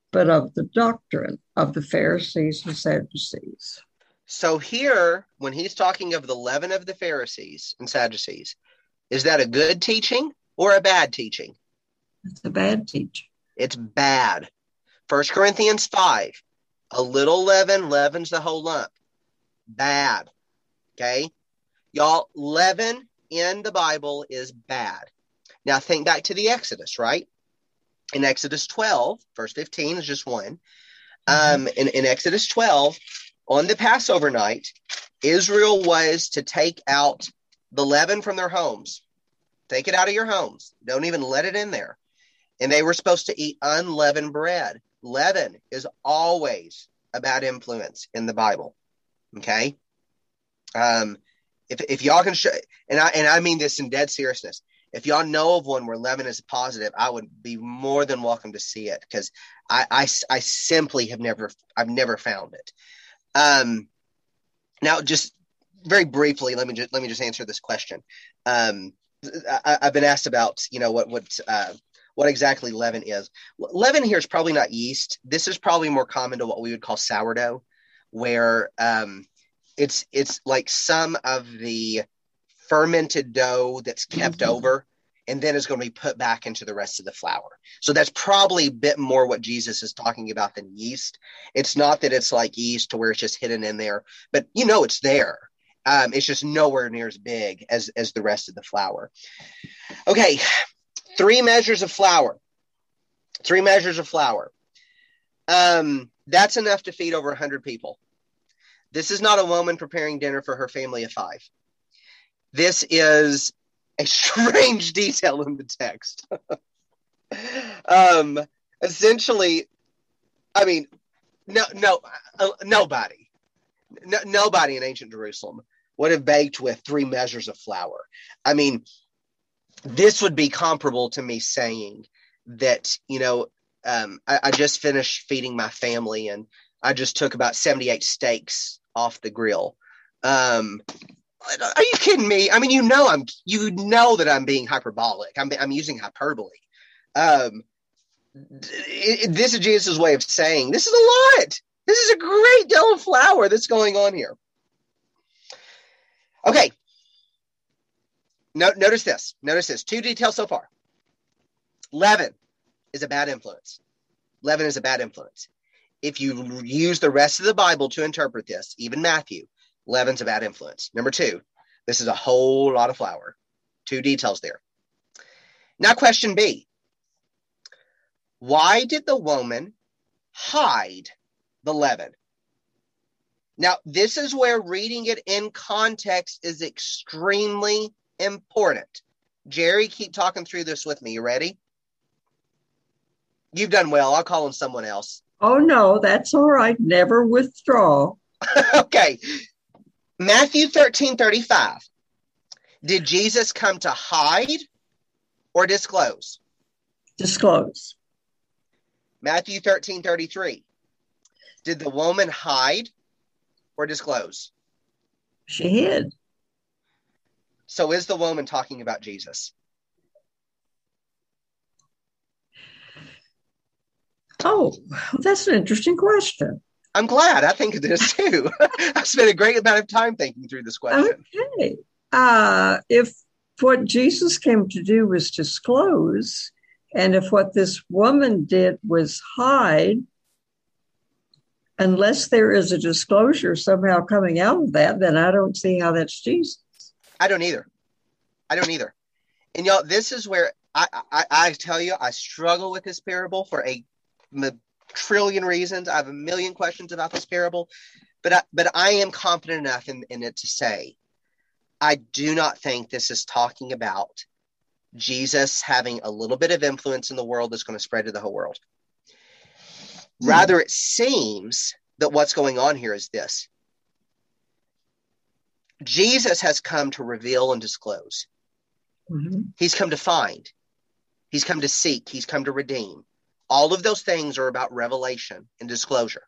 but of the doctrine of the Pharisees and Sadducees. So here, when he's talking of the leaven of the Pharisees and Sadducees, is that a good teaching or a bad teaching? It's a bad teaching. It's bad. First Corinthians five, a little leaven leavens the whole lump. Bad. Okay? Y'all, leaven in the Bible is bad. Now think back to the Exodus, right? In Exodus twelve, verse fifteen is just one. Um, in, in Exodus twelve, on the Passover night, Israel was to take out the leaven from their homes. Take it out of your homes. Don't even let it in there. And they were supposed to eat unleavened bread. Leaven is always a bad influence in the Bible. Okay? Um, if if y'all can show, and I and I mean this in dead seriousness, if y'all know of one where leaven is positive, I would be more than welcome to see it, because I, I, I simply have never, I've never found it. Um, now, just very briefly, let me just let me just answer this question. Um, I, I've been asked about, you know, what what uh, what exactly leaven is. Leaven here is probably not yeast. This is probably more common to what we would call sourdough, where um, it's it's like some of the fermented dough that's kept mm-hmm. over, and then is going to be put back into the rest of the flour. So that's probably a bit more what Jesus is talking about than yeast. It's not that it's like yeast to where it's just hidden in there, but you know it's there. Um, it's just nowhere near as big as, as the rest of the flour. Okay, three measures of flour. Three measures of flour. Um, that's enough to feed over one hundred people. This is not a woman preparing dinner for her family of five. This is a strange detail in the text. um, essentially, I mean, no, no, uh, nobody, no, nobody in ancient Jerusalem would have baked with three measures of flour. I mean, this would be comparable to me saying that, you know, um, I, I just finished feeding my family and I just took about seventy-eight steaks off the grill. Um, Are you kidding me? I mean, you know, I'm, you know that I'm being hyperbolic. I'm, I'm using hyperbole. Um, it, it, this is Jesus' way of saying, this is a lot. This is a great deal of flour that's going on here. Okay. No, notice this. Notice this. Two details so far. Leaven is a bad influence. Leaven is a bad influence. If you use the rest of the Bible to interpret this, even Matthew, leaven's a bad influence. Number two, this is a whole lot of flour. Two details there. Now, question B. Why did the woman hide the leaven? Now, this is where reading it in context is extremely important. Jerry, keep talking through this with me. You ready? You've done well. I'll call on someone else. Oh, no, that's all right. Never withdraw. Okay. Matthew thirteen thirty-five. Did Jesus come to hide or disclose? Disclose. Matthew thirteen thirty-three. Did the woman hide or disclose? She hid. So is the woman talking about Jesus? Oh, that's an interesting question. I'm glad. I think it is too. I spent a great amount of time thinking through this question. Okay. Uh, if what Jesus came to do was disclose, and if what this woman did was hide, unless there is a disclosure somehow coming out of that, then I don't see how that's Jesus. I don't either. I don't either. And y'all, this is where I, I, I tell you, I struggle with this parable for a a trillion reasons. I have a million questions about this parable, but I, but I am confident enough in, in it to say, I do not think this is talking about Jesus having a little bit of influence in the world that's going to spread to the whole world. Mm-hmm. Rather, it seems that what's going on here is this. Jesus has come to reveal and disclose. Mm-hmm. He's come to find. He's come to seek. He's come to redeem. All of those things are about revelation and disclosure.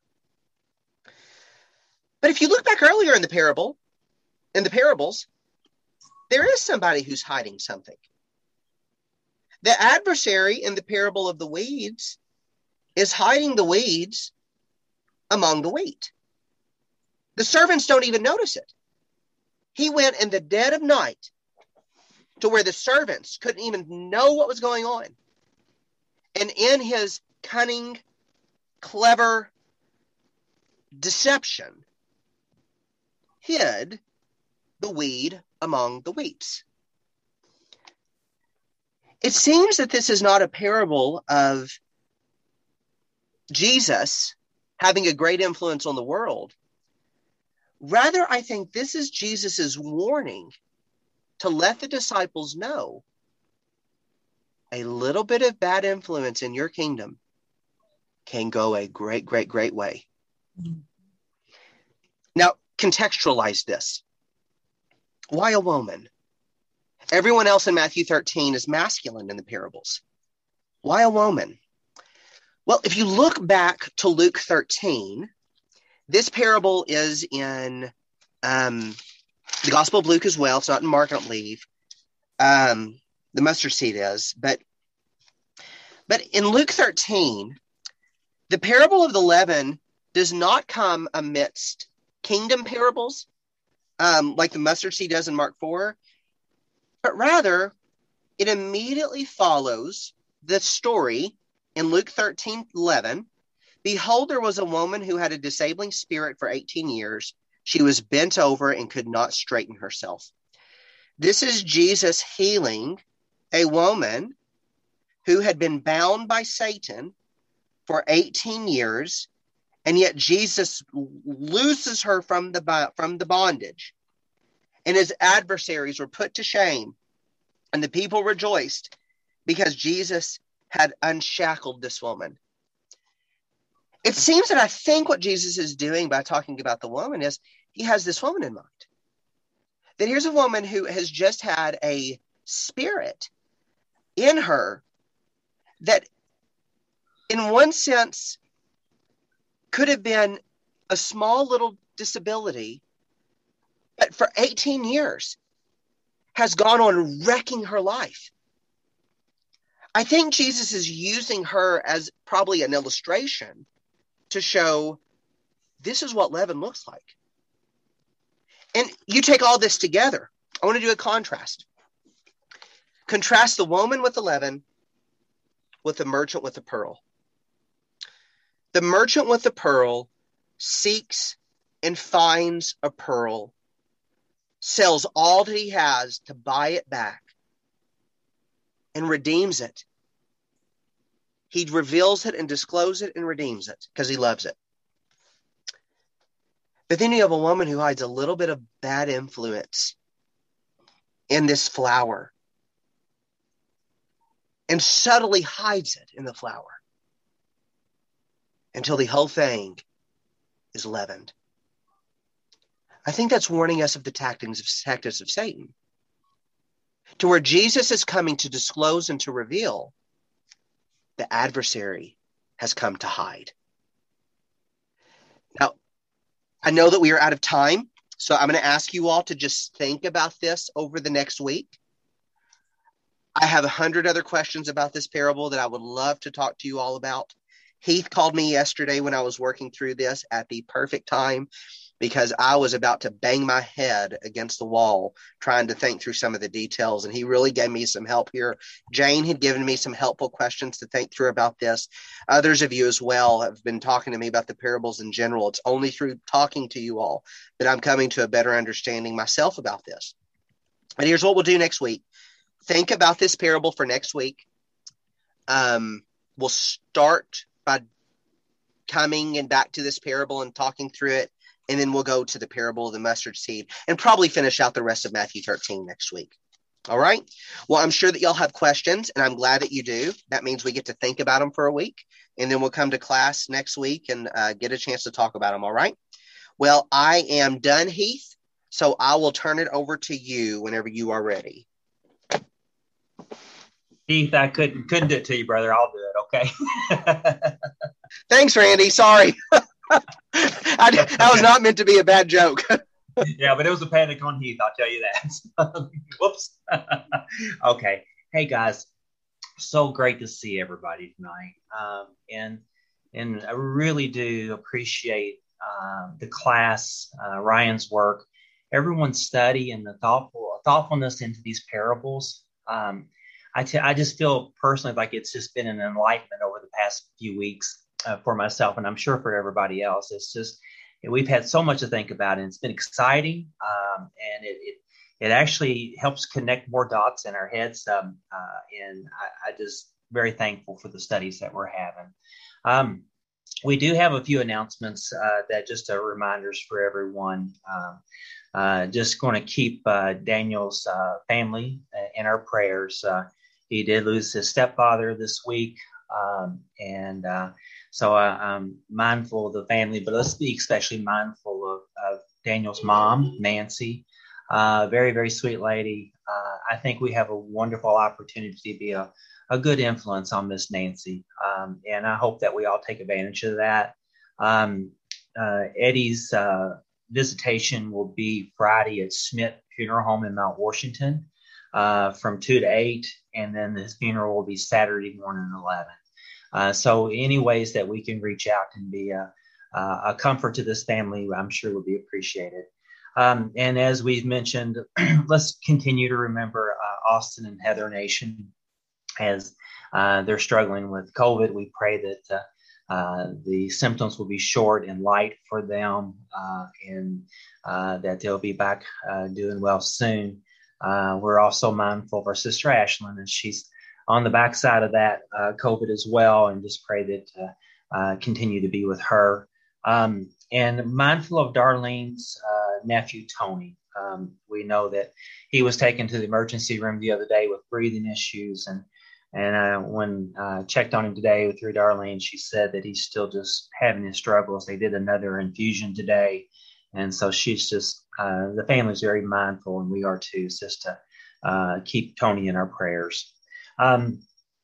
But if you look back earlier in the parable, in the parables, there is somebody who's hiding something. The adversary in the parable of the weeds is hiding the weeds among the wheat. The servants don't even notice it. He went in the dead of night to where the servants couldn't even know what was going on. And in his cunning, clever deception, hid the weed among the wheats. It seems that this is not a parable of Jesus having a great influence on the world. Rather, I think this is Jesus's warning to let the disciples know a little bit of bad influence in your kingdom can go a great, great, great way. Mm-hmm. Now, contextualize this. Why a woman? Everyone else in Matthew thirteen is masculine in the parables. Why a woman? Well, if you look back to Luke thirteen, this parable is in um, the Gospel of Luke as well. It's not in Mark, I don't believe. Um, the mustard seed is. But, but in Luke thirteen, the parable of the leaven does not come amidst kingdom parables, um, like the mustard seed does in Mark four, but rather it immediately follows the story in Luke thirteen eleven. Behold, there was a woman who had a disabling spirit for eighteen years. She was bent over and could not straighten herself. This is Jesus healing a woman who had been bound by Satan for eighteen years, and yet Jesus looses her from the, from the bondage. And his adversaries were put to shame, and the people rejoiced because Jesus had unshackled this woman. It seems that I think what Jesus is doing by talking about the woman is he has this woman in mind. That here's a woman who has just had a spirit in her that in one sense could have been a small little disability, but for eighteen years has gone on wrecking her life. I think Jesus is using her as probably an illustration to show this is what leaven looks like. And you take all this together. I want to do a contrast. Contrast the woman with the leaven with the merchant with the pearl. The merchant with the pearl seeks and finds a pearl, sells all that he has to buy it back, and redeems it. He reveals it and discloses it and redeems it because he loves it. But then you have a woman who hides a little bit of bad influence in this flour and subtly hides it in the flour until the whole thing is leavened. I think that's warning us of the tactics of, tactics of Satan, to where Jesus is coming to disclose and to reveal, the adversary has come to hide. Now, I know that we are out of time, so I'm going to ask you all to just think about this over the next week. I have a hundred other questions about this parable that I would love to talk to you all about. Heath called me yesterday when I was working through this at the perfect time, because I was about to bang my head against the wall trying to think through some of the details. And he really gave me some help here. Jane had given me some helpful questions to think through about this. Others of you as well have been talking to me about the parables in general. It's only through talking to you all that I'm coming to a better understanding myself about this. And here's what we'll do next week. Think about this parable for next week. Um, we'll start by coming and back to this parable and talking through it. And then we'll go to the parable of the mustard seed and probably finish out the rest of Matthew thirteen next week. All right. Well, I'm sure that y'all have questions, and I'm glad that you do. That means we get to think about them for a week, and then we'll come to class next week and uh, get a chance to talk about them. All right. Well, I am done, Heath. So I will turn it over to you whenever you are ready. Heath, I couldn't couldn't do it to you, brother. I'll do it. Okay. Thanks, Randy. Sorry. I, that was not meant to be a bad joke. Yeah, but it was a panic on Heath, I'll tell you that. Whoops. Okay. Hey, guys. So great to see everybody tonight. Um, and and I really do appreciate uh, the class, uh, Ryan's work, everyone's study, and the thoughtful thoughtfulness into these parables. Um, I, t- I just feel personally like it's just been an enlightenment over the past few weeks uh, for myself, and I'm sure for everybody else. It's just, we've had so much to think about, and it's been exciting, um, and it, it it actually helps connect more dots in our heads. Um, uh, and I, I just very thankful for the studies that we're having. Um, we do have a few announcements uh, that just are reminders for everyone. Um, uh, just going to keep uh, Daniel's uh, family in our prayers. Uh, he did lose his stepfather this week, um, and uh, so uh, I'm mindful of the family, but let's be especially mindful of, of Daniel's mom, Nancy. Uh, very, very sweet lady. Uh, I think we have a wonderful opportunity to be a, a good influence on Miss Nancy, um, and I hope that we all take advantage of that. Um, uh, Eddie's uh, visitation will be Friday at Smith Funeral Home in Mount Washington uh, from two to eight, and then his funeral will be Saturday morning at eleven. Uh, so any ways that we can reach out and be a, a comfort to this family, I'm sure will be appreciated. Um, and as we've mentioned, let's continue to remember uh, Austin and Heather Nation as uh, they're struggling with COVID. We pray that uh, uh, the symptoms will be short and light for them, uh, and uh, that they'll be back uh, doing well soon. Uh, we're also mindful of our sister Ashlyn, and she's on the backside of that uh, COVID as well, and just pray that uh, uh, continue to be with her. Um, and mindful of Darlene's uh, nephew, Tony. Um, we know that he was taken to the emergency room the other day with breathing issues. And and uh, when I uh, checked on him today through Darlene, she said that he's still just having his struggles. They did another infusion today. And so she's just, uh, the family's very mindful, and we are too, just to uh, keep Tony in our prayers. Um,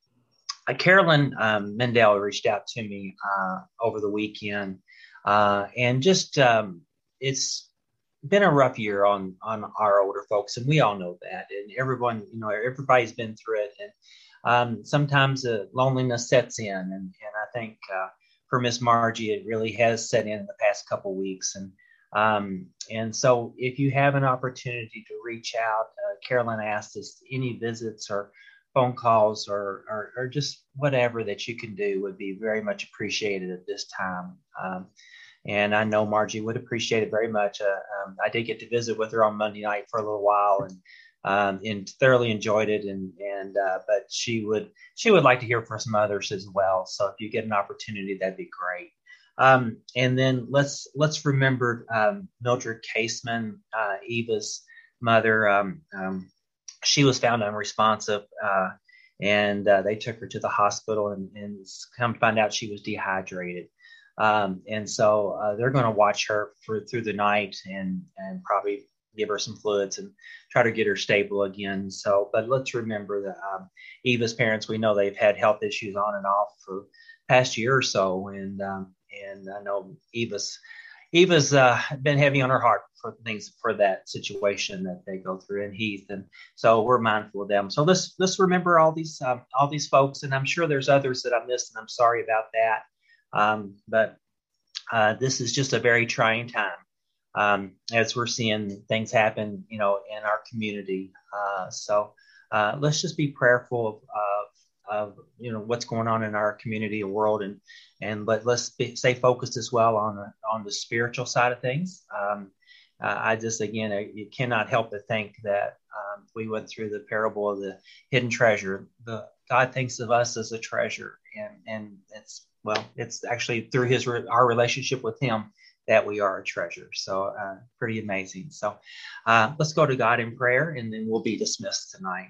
uh, Carolyn um, Mendel reached out to me uh, over the weekend. Uh, and just, um, it's been a rough year on, on our older folks, and we all know that. And everyone, you know, everybody's been through it. And um, sometimes uh, loneliness sets in. And, and I think uh, for Miss Margie, it really has set in the past couple weeks. And um, and so if you have an opportunity to reach out, uh, Carolyn asked us any visits or phone calls or, or, or just whatever that you can do would be very much appreciated at this time. Um, and I know Margie would appreciate it very much. Uh, um, I did get to visit with her on Monday night for a little while, and um, and thoroughly enjoyed it. And and uh, but she would she would like to hear from some others as well. So if you get an opportunity, that'd be great. Um, and then let's let's remember um, Mildred Caseman, uh, Eva's mother. Um, um, she was found unresponsive, uh, and uh, they took her to the hospital, and, and come to find out she was dehydrated. Um, and so uh, they're going to watch her for, through the night, and and probably give her some fluids and try to get her stable again. So, but let's remember that um, Eva's parents, we know they've had health issues on and off for past year or so, and um, and I know Eva's Eva's uh, been heavy on her heart for things for that situation that they go through, and Heath, and so we're mindful of them. So let's let's remember all these um, all these folks, and I'm sure there's others that I missed, and I'm sorry about that. Um, but uh, this is just a very trying time um, as we're seeing things happen, you know, in our community. Uh, so uh, let's just be prayerful of, of, of, you know, what's going on in our community and world, and and but let's be, stay focused as well on the, on the spiritual side of things. Um, uh, I just again, I, you cannot help but think that um, we went through the parable of the hidden treasure. The God thinks of us as a treasure, and and it's Well, it's actually through his our relationship with him that we are a treasure. So uh, pretty amazing. So uh, let's go to God in prayer, and then we'll be dismissed tonight.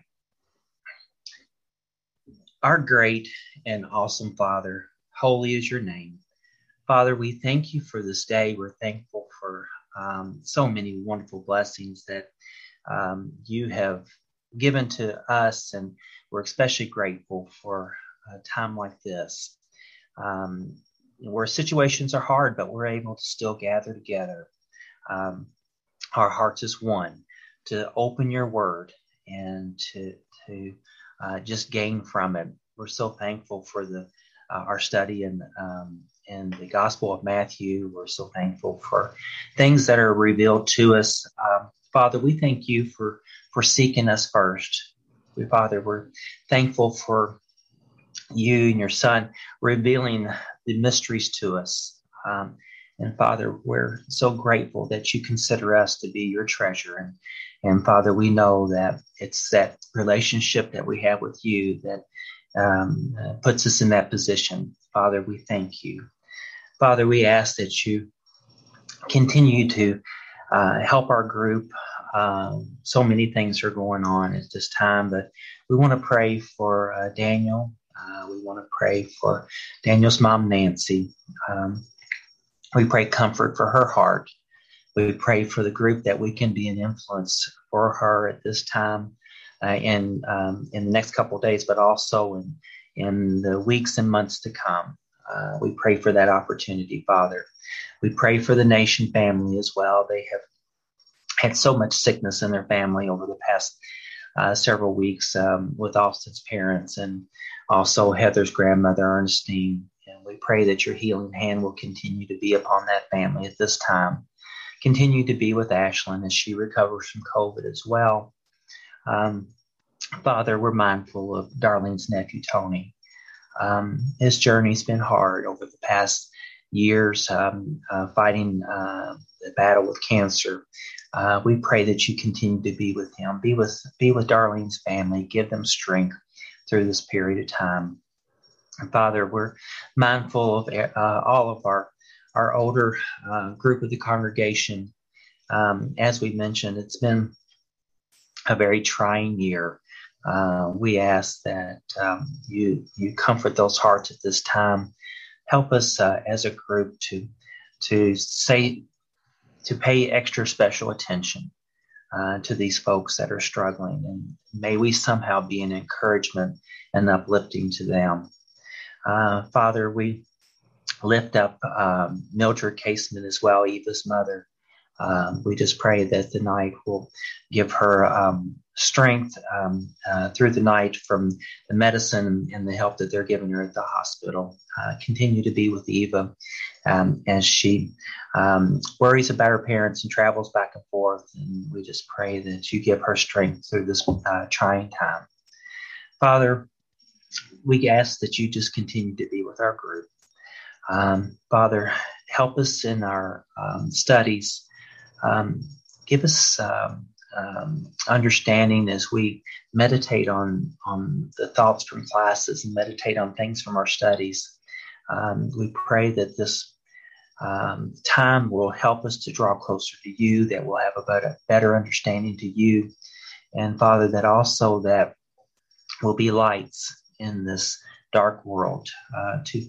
Our great and awesome Father, holy is your name. Father, we thank you for this day. We're thankful for um, so many wonderful blessings that um, you have given to us, and we're especially grateful for a time like this. Um, where situations are hard, but we're able to still gather together. Um, our hearts is one to open your word and to to uh, just gain from it. We're so thankful for the uh, our study in um, in the Gospel of Matthew. We're so thankful for things that are revealed to us. Um, Father, we thank you for, for seeking us first. We, Father, we're thankful for you and your Son revealing the mysteries to us. Um, and Father, we're so grateful that you consider us to be your treasure. And, and Father, we know that it's that relationship that we have with you that um, uh, puts us in that position. Father, we thank you. Father, we ask that you continue to uh, help our group. Um, so many things are going on at this time, but we want to pray for uh, Daniel. Uh, we want to pray for Daniel's mom, Nancy. Um, we pray comfort for her heart. We pray for the group that we can be an influence for her at this time uh, and um, in the next couple of days, but also in, in the weeks and months to come. Uh, we pray for that opportunity, Father. We pray for the Nation family as well. They have had so much sickness in their family over the past uh, several weeks um, with Austin's parents and also Heather's grandmother, Ernestine. And we pray that your healing hand will continue to be upon that family at this time. Continue to be with Ashlyn as she recovers from COVID as well. Um, Father, we're mindful of Darlene's nephew, Tony. Um, his journey's been hard over the past years, um, uh, fighting uh, the battle with cancer. Uh, we pray that you continue to be with him, be with be with Darlene's family, give them strength through this period of time. And Father, we're mindful of uh, all of our our older uh, group of the congregation. Um, as we mentioned, it's been a very trying year. Uh, we ask that um, you you comfort those hearts at this time. Help us uh, as a group to to say to pay extra special attention uh, to these folks that are struggling, and may we somehow be an encouragement and uplifting to them. Uh, Father, we lift up um, Mildred Casement as well, Eva's mother. Um, we just pray that the night will give her um, strength um, uh, through the night from the medicine and the help that they're giving her at the hospital. Uh, continue to be with Eva um, as she um, worries about her parents and travels back and forth. And we just pray that you give her strength through this uh, trying time. Father, we ask that you just continue to be with our group. Um, Father, help us in our um, studies. Um, give us um, um, understanding as we meditate on, on the thoughts from classes and meditate on things from our studies. Um, we pray that this um, time will help us to draw closer to you, that we'll have a better, better understanding to you. And Father, that also that will be lights in this dark world uh, to